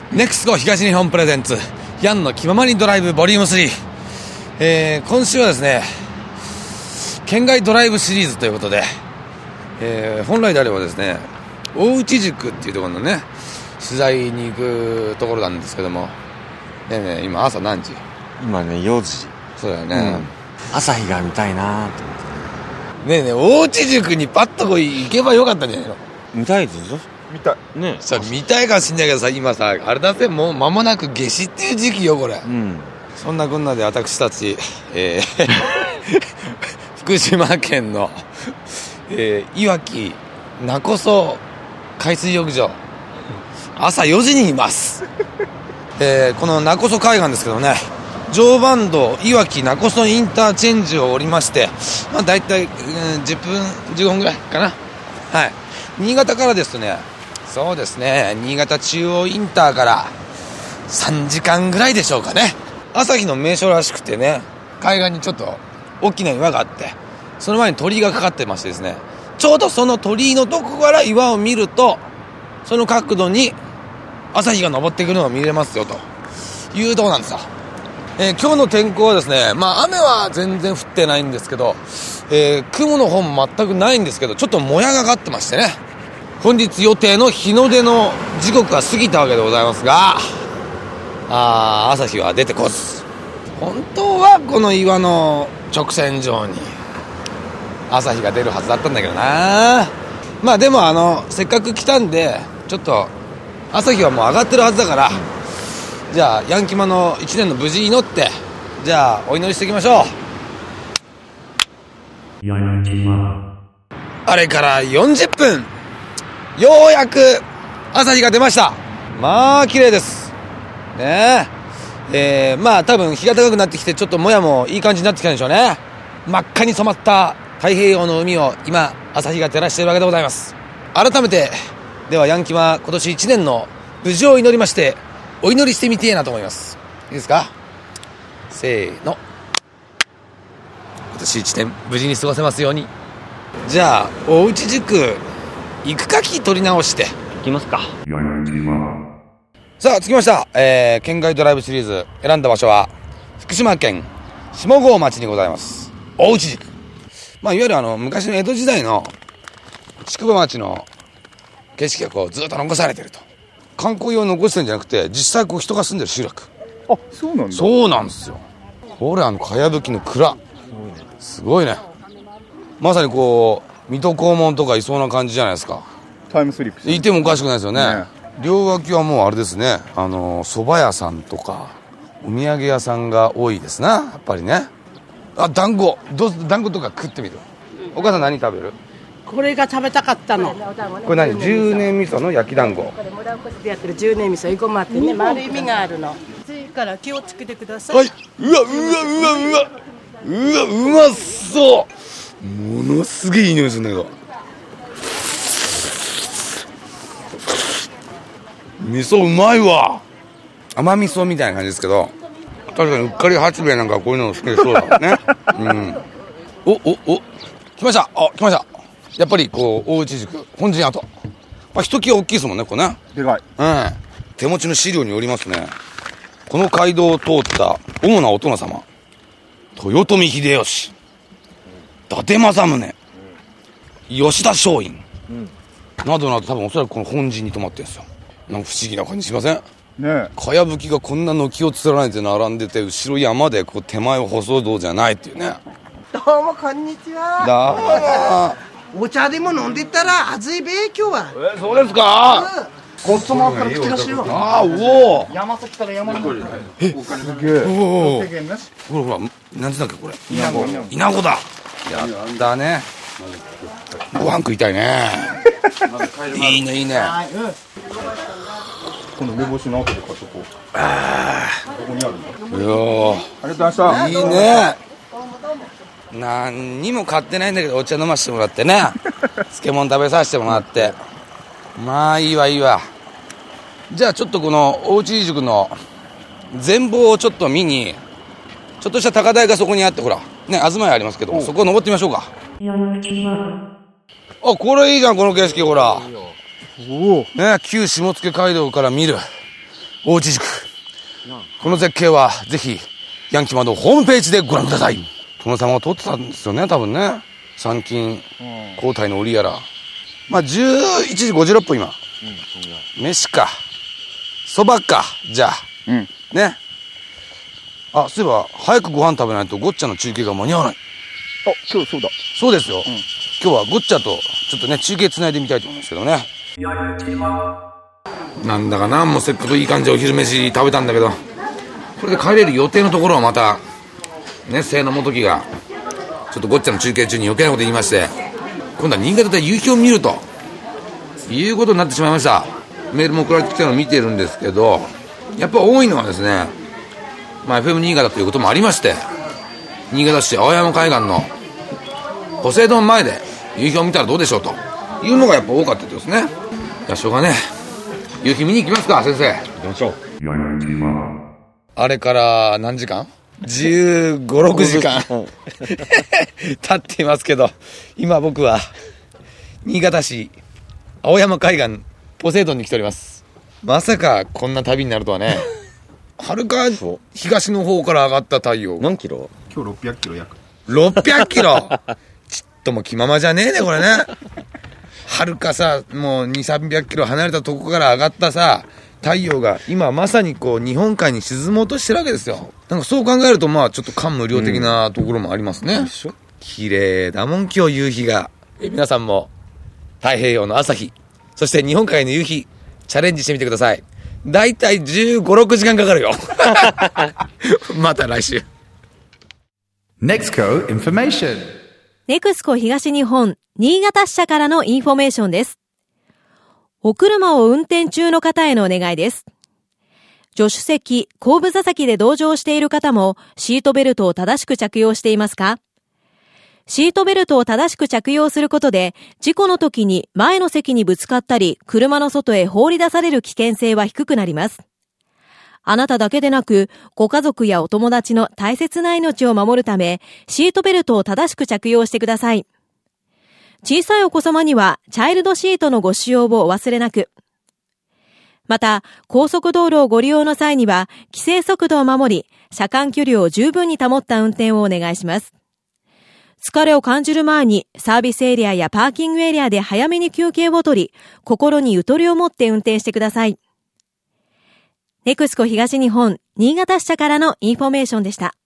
ネクスコ東日本プレゼンツヤンの気ままにドライブボリューム3、今週はですね県外ドライブシリーズということで、本来であればですね大内宿っていうところのね取材に行くところなんですけども、ね、今朝何時？ 今ね4時。 そうだよね、 朝日が見たいなと思ってねえねえ大内宿にパッと行けばよかったんじゃないの？ 見たいでしょ。 見たいね。 さ見たいかもしんないけどさ、今さあれだぜ、もう間もなく夏至っていう時期よこれ、そんなこんなで私たち、福島県の、いわき勿来海水浴場朝4時にいます、この勿来海岸ですけどね、常磐道いわき勿来インターチェンジを降りまして、だいたい10分15分ぐらいかな。はい、新潟からですとね、そうですね、新潟中央インターから3時間ぐらいでしょうかね。朝日の名所らしくてね、海岸にちょっと大きな岩があって、その前に鳥居がかかってましてですね、ちょうどその鳥居のとこから岩を見ると、その角度に朝日が昇ってくるのが見れますよというところなんですよ。今日の天候はですね、雨は全然降ってないんですけど、雲の方も全くないんですけど、ちょっともやがかってましてね、本日予定の日の出の時刻が過ぎたわけでございますが、朝日は出てこず、本当はこの岩の直線上に朝日が出るはずだったんだけどな。でもせっかく来たんで、ちょっと朝日はもう上がってるはずだから、じゃあヤンキマの1年の無事祈って、じゃあお祈りしていきましょう。ヤンキマあれから40分、ようやく朝日が出ました。綺麗ですね。多分日が高くなってきて、ちょっともやもいい感じになってきたんでしょうね。真っ赤に染まった太平洋の海を今朝日が照らしているわけでございます。改めてではヤンキマ今年1年の無事を祈りまして、お祈りしてみてえなと思います。いいですか？せーの。今年1年無事に過ごせますように。じゃあ大内宿行くかき取り直して行きますか。 さあ着きました、県外ドライブシリーズ選んだ場所は福島県下郷町にございます。大内宿、いわゆる昔の江戸時代の宿場町の景色がこうずっと残されてると。観光用に残してるんじゃなくて、実際こう人が住んでる集落。 あ、そうなんだ。 そうなんですよ。これかやぶきの蔵、すごいね。まさにこう水戸黄門とかいそうな感じじゃないですか。 タイムスリップしていてもおかしくないですよね。両脇はもうあれですね、蕎麦屋さんとかお土産屋さんが多いですな、やっぱりね。団子とか食ってみる。お母さん何食べる？ これが食べたかったの。 これ何？10年味噌の焼き団子。 これ村おこしでやってる10年味噌、いごまってね、丸い実があるの。暑いから気をつけてください。 はい。うわうまそう。ものすげえいい匂いするんだけど。味噌うまいわ。甘味噌みたいな感じですけど、確かにうっかり八兵衛なんかこういうの好きでそうだね。来ました。やっぱりこう大内宿本陣跡、ひときわ大きいですもんね、これね。 でかい。 手持ちの資料によりますね、この街道を通った主なお殿様、豊臣秀吉、伊達政宗、吉田松陰、などなど、多分おそらくこの本陣に泊まってるんですよ。なんか不思議な感じしません？ ね。 かやぶきがこんな軒を連ねて並んでて、後ろ山でこう手前を細道じゃないっていうね。 どうもこんにちは。お茶でも飲んでたら暑いべ今日は。 そうですか。 コストもあったら口出しよ。 おお。 山崎から山の。 すげえ。 ほら何てだっけこれ。イナゴだ。やったね。ご飯食いたいね。いいね。 この梅干しの後で買っとこう。どこにあるんだ。 ありがとうございました。 いいね。何にも買ってないんだけど、お茶飲ませてもらってね。漬物食べさせてもらって、いいわ。じゃあちょっとこの大内宿の全貌をちょっと見に、ちょっとした高台がそこにあって、ほらね、東屋ありますけど、そこを登ってみましょうか。これいいじゃん、この景色。ほらね、旧下野街道から見る大内宿。この絶景はぜひヤンキーマンのホームページでご覧ください。殿様が撮ってたんですよね、多分ね。参勤交代の折やら。まあ11時56分今。飯かそばか、じゃあね。あ、そういえば早くご飯食べないとゴッチャの中継が間に合わない。 あ、今日そうだ。 そうですよ、今日はゴッチャとちょっとね中継つないでみたいと思うんですけどね。なんだかな、もうせっかくいい感じでお昼飯食べたんだけど、これで帰れる予定のところはまたね、清野元樹がちょっとゴッチャの中継中に余計なこと言いまして、今度は新潟で夕日を見るということになってしまいました。メールも送られてきたのを見てるんですけど、やっぱ多いのはですね、まあ、FM 新潟ということもありまして、新潟市青山海岸のポセイドン前で夕日を見たらどうでしょうというのがやっぱ多かったですね。いや、しょうがね、夕日見に行きますか、先生。 行きましょう。 あれから何時間 ?15、6時間経っていますけど、今僕は新潟市青山海岸ポセイドンに来ております。まさかこんな旅になるとはね。はるか東の方から上がった太陽。 何キロ？ 今日600キロ約。 600キロちっとも気ままじゃねえねこれね。はるかさ、もう2、300キロ離れたとこから上がったさ太陽が今まさにこう日本海に沈もうとしてるわけですよ。なんかそう考えると、まあちょっと感無量的なところもありますね。綺麗だもん今日夕日が。皆さんも太平洋の朝日、そして日本海の夕日チャレンジしてみてください。だいたい15、6時間かかるよ。また来週。 NEXCO Information。 NEXCO 東日本新潟支社からのインフォメーションです。お車を運転中の方へのお願いです。助手席、後部座席で同乗している方もシートベルトを正しく着用していますか？シートベルトを正しく着用することで、事故の時に前の席にぶつかったり、車の外へ放り出される危険性は低くなります。あなただけでなく、ご家族やお友達の大切な命を守るため、シートベルトを正しく着用してください。小さいお子様には、チャイルドシートのご使用をお忘れなく。また、高速道路をご利用の際には、規制速度を守り、車間距離を十分に保った運転をお願いします。疲れを感じる前にサービスエリアやパーキングエリアで早めに休憩を取り、心にゆとりを持って運転してください。NEXCO東日本新潟支社からのインフォメーションでした。